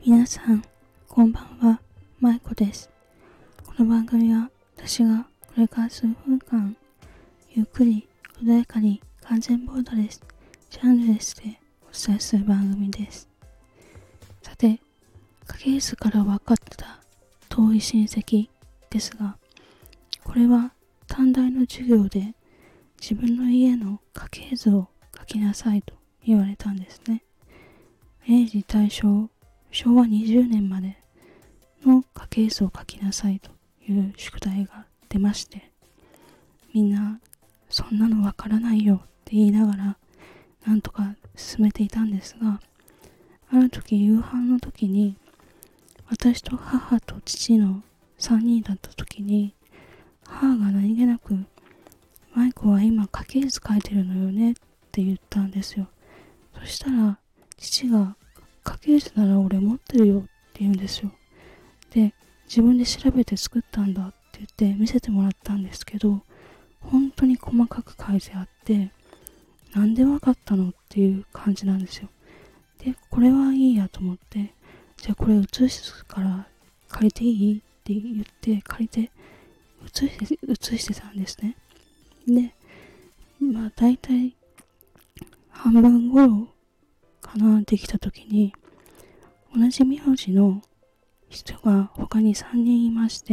皆さん、こんばんは、まいこです。この番組は私がこれから数分間、ゆっくり、穏やかに、完全ボーダレス、ジャンルレスでお伝えする番組です。さて、家系図から分かった遠い親戚ですが、これは短大の授業で自分の家の家系図を書きなさいと言われたんですね。明治大正昭和20年までの家系図を書きなさいという宿題が出まして、みんなそんなのわからないよって言いながらなんとか進めていたんですが、ある時夕飯の時に私と母と父の3人だった時に、母が何気なくマイコは今家系図書いてるのよねって言ったんですよ。そしたら父が家系図なら俺持ってるよって言うんですよ。で、自分で調べて作ったんだって言って見せてもらったんですけど、本当に細かく書いてあって、なんでわかったのっていう感じなんですよ。で、これはいいやと思って、じゃあこれ写すから借りていいって言って借りて写してたんですね。で、大体半分頃かなできた時に、同じ名字の人が他に3人いまして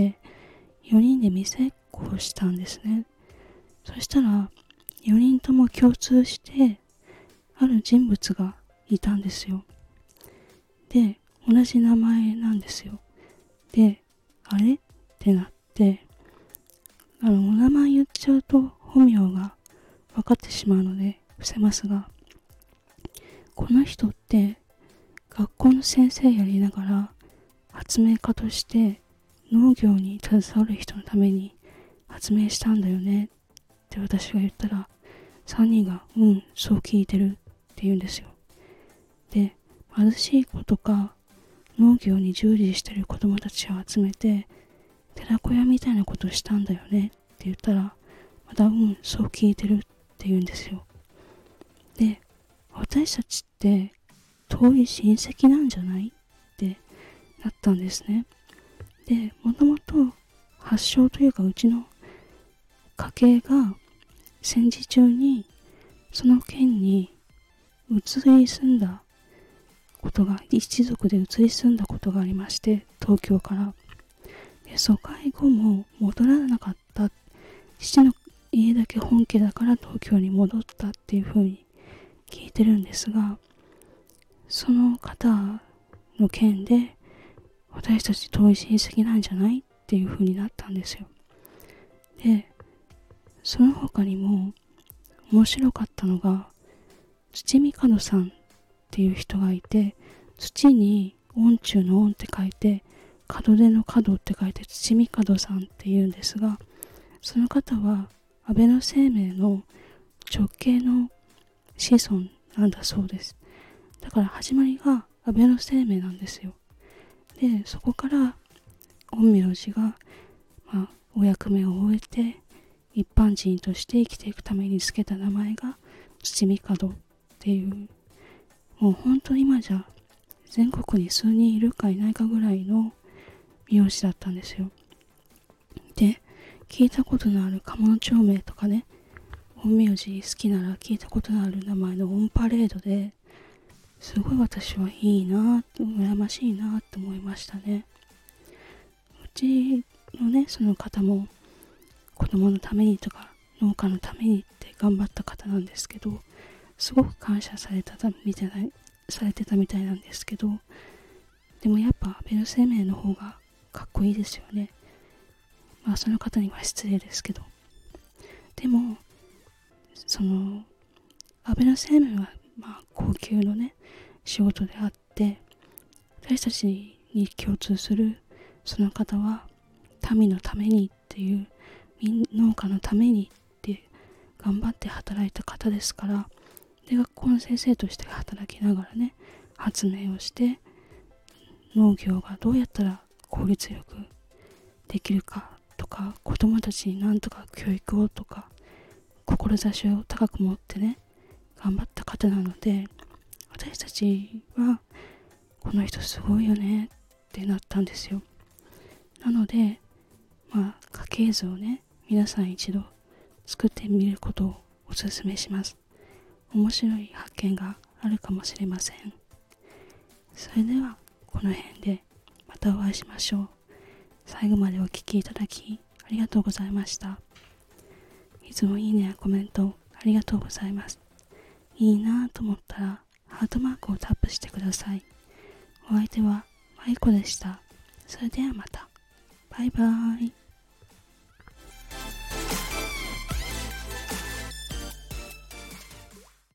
、4人で店っ子をしたんですね。そしたら4人とも共通してある人物がいたんですよ。で、同じ名前なんですよ。で、あれってなって、お名前言っちゃうと本名が分かってしまうので伏せますが、この人って学校の先生やりながら発明家として農業に携わる人のために発明したんだよねって私が言ったら、3人がそう聞いてるって言うんですよ。で、貧しい子とか農業に従事してる子供たちを集めて寺子屋みたいなことをしたんだよねって言ったら、またそう聞いてるって言うんですよ。で、私たちって遠い親戚なんじゃないってなったんですね。で、もともと発祥というかうちの家系が戦時中にその県に移り住んだことが、一族で移り住んだことがありまして、東京から。で、疎開後も戻らなかった。父の家だけ本家だから東京に戻ったっていう風に聞いてるんですが、その方の件で私たち遠い親戚なんじゃないっていう風になったんですよ。で、その他にも面白かったのが、土御門さんっていう人がいて、土に音中の音って書いて、門出の門って書いて土御門さんっていうんですが、その方は安倍の生命の直系の子孫なんだそうです。だから始まりが安倍の生命なんですよ。で、そこから陰陽師が、お役目を終えて一般人として生きていくためにつけた名前が土御門っていう、もう本当に今じゃ全国に数人いるかいないかぐらいの名字だったんですよ。で、聞いたことのある鴨の町名とかね、陰陽師好きなら聞いたことのある名前のオンパレードで、すごい私はいいな、羨ましいなって思いましたね。うちのね、その方も子供のためにとか農家のためにって頑張った方なんですけど、すごく感謝されてたみたいなんですけど、でもやっぱ安倍の生命の方がかっこいいですよね。その方には失礼ですけど、でもその安倍の生命は高級のね仕事であって、私たちに共通するその方は民のためにっていう、農家のためにって頑張って働いた方ですから。で、学校の先生として働きながらね、発明をして農業がどうやったら効率よくできるかとか、子供たちになんとか教育をとか、志を高く持ってね頑張った方なので、私たちはこの人すごいよねってなったんですよ。なので家系図をね、皆さん一度作ってみることをお勧めします。面白い発見があるかもしれません。それではこの辺でまたお会いしましょう。最後までお聞きいただきありがとうございました。いつもいいねやコメントありがとうございます。いいなぁと思ったらハートマークをタップしてください。お相手はまいこでした。それではまた。バイバーイ。